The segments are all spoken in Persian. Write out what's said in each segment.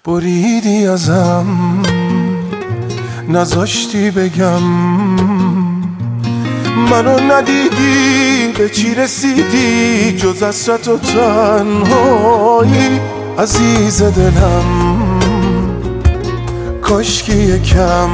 بریدی ازم، نذاشتی بگم، منو ندیدی به چی رسیدی جز حسرت و تنهایی. عزیز دلم کاشکی یکم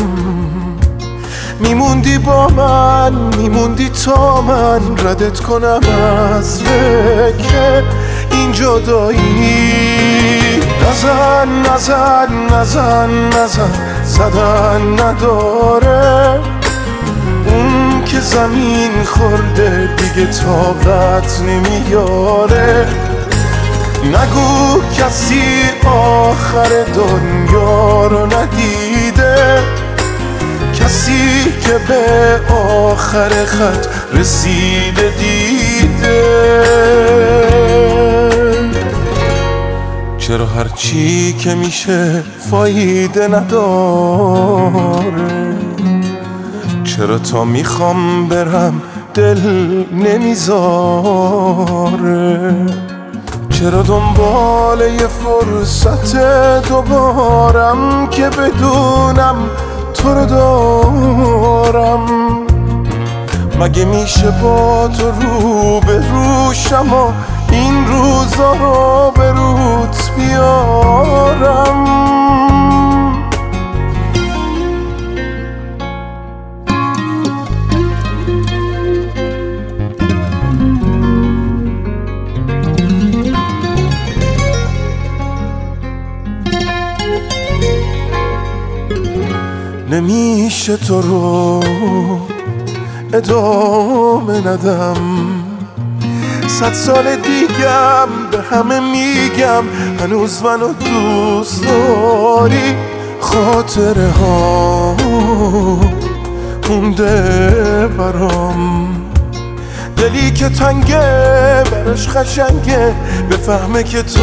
میموندی با من، میموندی تا من ردت کنم از فکر این جدایی. نزن نزن نزن نزن، زدن نداره، اون که زمین خورده دیگه طاقت نمیاره. نگو کسی آخر دنیا رو ندیده، کسی که به آخر خط رسیده دیده. چرا هرچی که میشه فایده نداره؟ چرا تا میخوام برم دل نمیذاره؟ چرا دنبال یه فرصت دوبارم که بدونم تو رو دارم؟ مگه میشه با تو رو به روشم و این روزا رو به روت بیارم؟ نمیشه تو رو ادامه ندم، 100 سال دیگم به همه میگم هنوز منو دوست داری. خاطره ها مونده برام، دلی که تنگه براش خشنگه، بفهمه که تو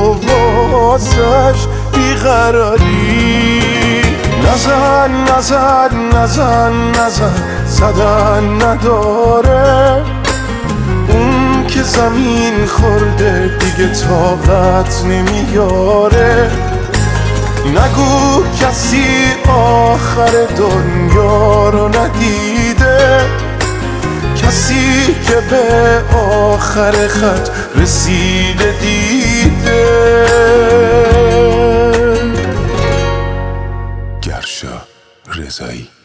واسش بیقراری. نزن نزن نزن نزن، زدن نداره، اون که زمین خورده دیگه طاقت نمیاره. نگو کسی آخر دنیا رو ندیده، کسی که به آخر خط رسیده دیده. گرشا رضایی.